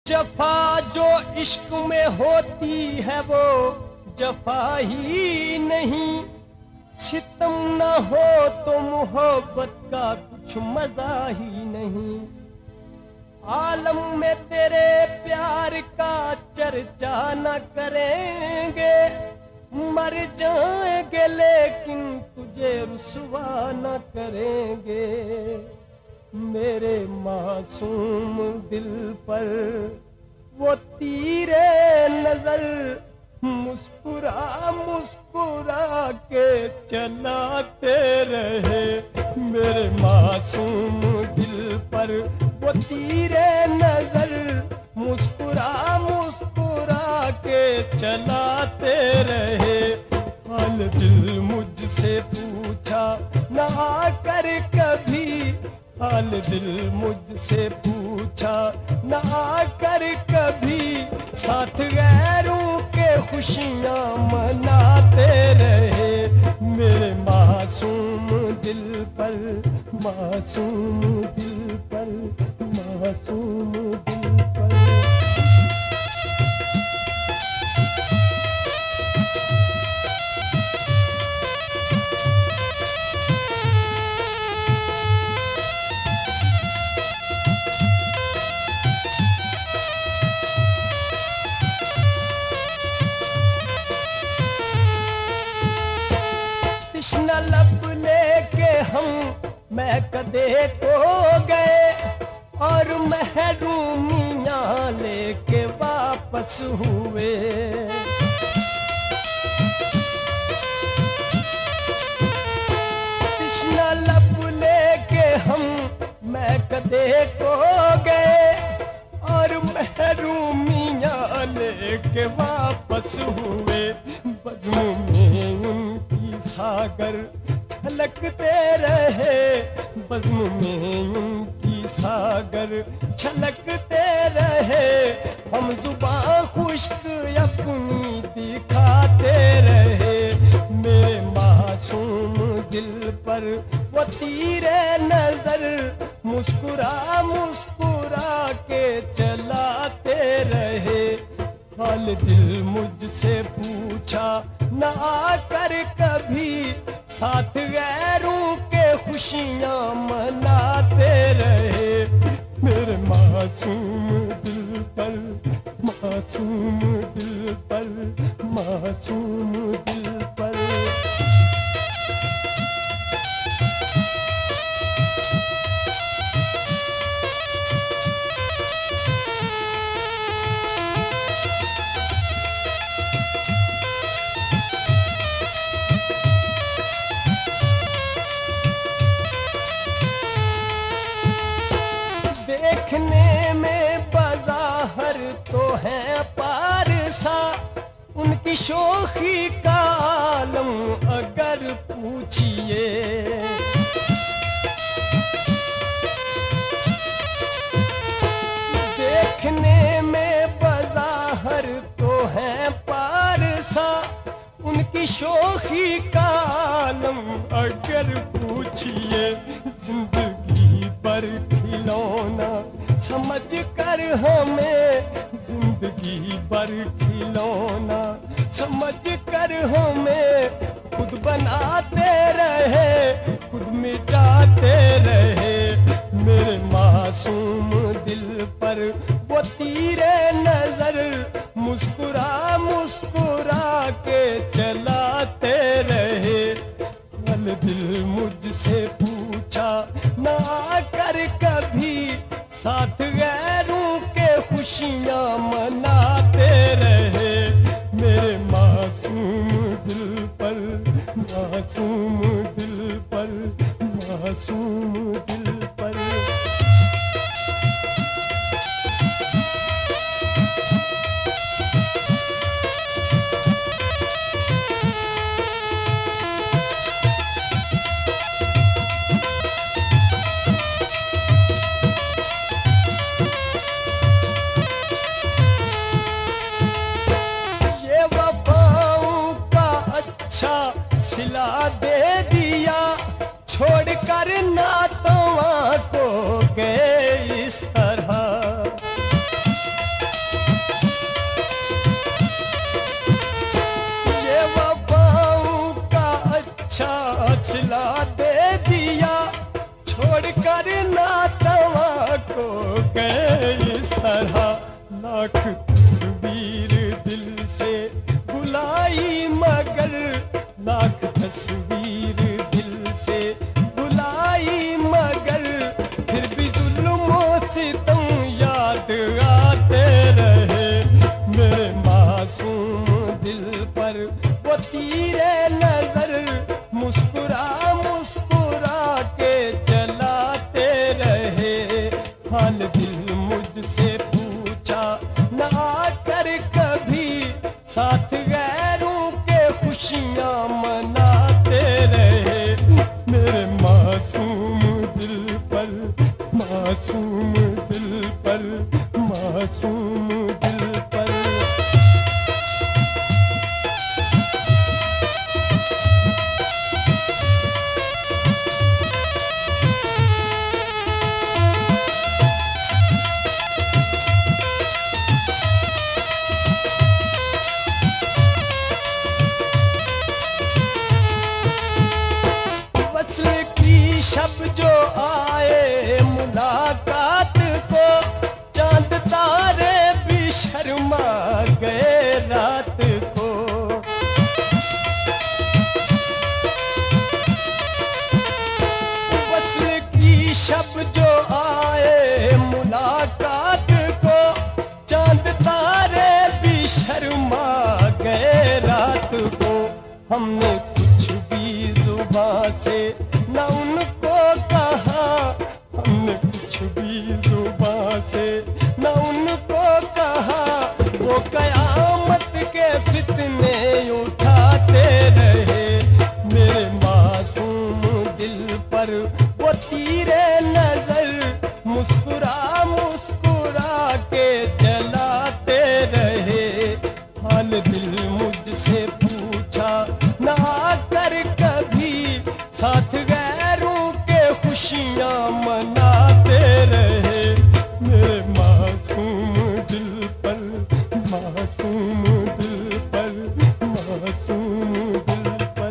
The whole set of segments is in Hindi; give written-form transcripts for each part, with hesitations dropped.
जफा जो इश्क में होती है वो जफा ही नहीं, सितम न हो तो मोहब्बत का कुछ मजा ही नहीं। आलम में तेरे प्यार का चर्चा न करेंगे, मर जाएंगे लेकिन तुझे रुसवा न करेंगे। मेरे मासूम दिल पर वो तीरे नजर मुस्कुरा मुस्कुरा के चलाते रहे। मेरे मासूम दिल पर वो तीरे नजर मुस्कुरा मुस्कुरा के चलाते रहे। हाल दिल मुझसे पूछा ना कर कभी, हाल दिल मुझसे पूछा ना कर कभी, साथ गैरों के खुशियां मनाते रहे। मेरे मासूम दिल पर, मासूम दिल पर, मासूम दिल पर। कृष्ण लब लेके हम महकदे को गए और महरूमियाँ लेके वापस हुए। कृष्ण लब लेके हम महकदे को गए और महरूमियाँ लेके वापस हुए। बज़्म में उनकी सागर छलकते रहे, बज़्म में उनकी सागर छलकते रहे। हम जुबां खुश्क अपनी दिखाते रहे। मेरे मासूम दिल पर वो तीरे नजर मुस्कुरा मुस्कुरा के चलाते रहे। हाल दिल मुझसे पूछा ना कर कभी, साथ गैरों के खुशियां मनाते रहे। मेरे मासूम दिल पर, मासूम दिल पर, मासूम दिल पर। देखने में बज़ाहर तो है पारसा, उनकी शोखी का आलम अगर पूछिए। देखने में बज़ाहर तो है पारसा, उनकी शोखी का आलम अगर पूछिए। जिंदगी पर खिलौना समझ कर हमें, जिंदगी पर खिलौना समझ कर हमें खुद बनाते रहे, खुद मिटाते रहे। मेरे मासूम दिल पर वो तीरे नजर मुस्कुरा मुस्कुरा के चलाते रहे। हाल दिल मुझसे पूछा ना कर कभी, साथ गैरों के खुशियां मनाते रहे। मेरे मासूम दिल पर, मासूम दिल पर, मासूम दिल पर। सिला दे दिया, छोड़ कर नातों को गए इस तरह। लाख तस्वीर दिल से बुलाई मगर, लाख तस्वीर दिल से बुलाई मगर, फिर भी जुल्म सितम याद आते रहे। मेरे मासूम दिल पर वो तीरे नजर मुस्कुरा मुस्कुरा के चलाते रहे। हाल दिल मुझसे पूछा न आकर कभी, साथ गैरों के खुशियां मनाते रहे। मेरे मासूम दिल पर, मासूम दिल पर, मासूम दिल पर। वस्ल की शब जो आए मुलाकात को, चांद तारे भी शर्मा गए रात को। वस्ल की शब जो आए मुलाकात को, चांद तारे भी शर्मा गए रात को। हमने कुछ भी जुबां से न उनको कहा, हमने कुछ भी जुबां से न उनको कहा, वो कयामत के फितने उठाते रहे। मेरे मासूम दिल पर वो तीरे नजर मुस्कुरा मुस्कुरा के चलाते रहे। हाल दिल मुझसे पूछा न आकर कभी, साथ गैरों के खुशियां मनाते रहे। मेरे मासूम दिल पर, मासूम दिल पर, मासूम दिल पर।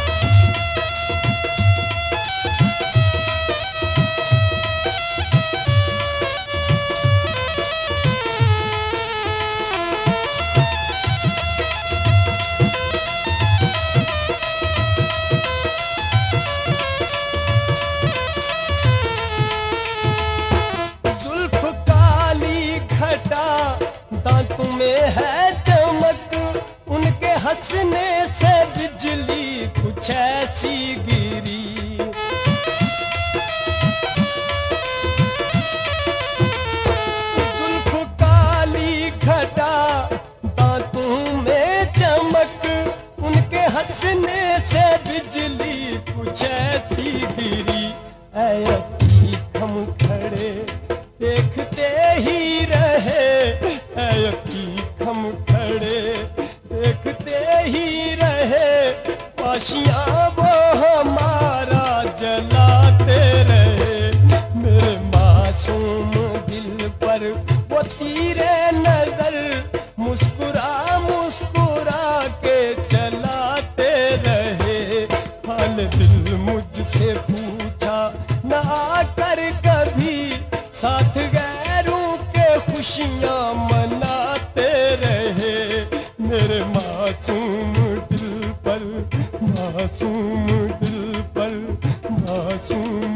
जुल्फ काली घटा दांतों में है चमक, उनके हंसने से बिजली कुछ ऐसी गिरी। जुल्फ काली घटा दांतों में चमक, उनके हंसने से बिजली कुछ ऐसी गिरी। ऐ अतीक हम खड़े देखते ही रहे, ऐ अतीक हम खड़े देखते ही रहे। पाशियां वो हमारा जलाते रहे। मेरे मासूम दिल पर वो तीरे नजर मुस्कुरा मुस्कुरा के चलाते रहे। हाल दिल मुझसे पूछा न आकर कभी, साथ गैरों के खुशियां मनाते रहे। मेरे मासूम दिल पर, मासूम दिल पर, मासूम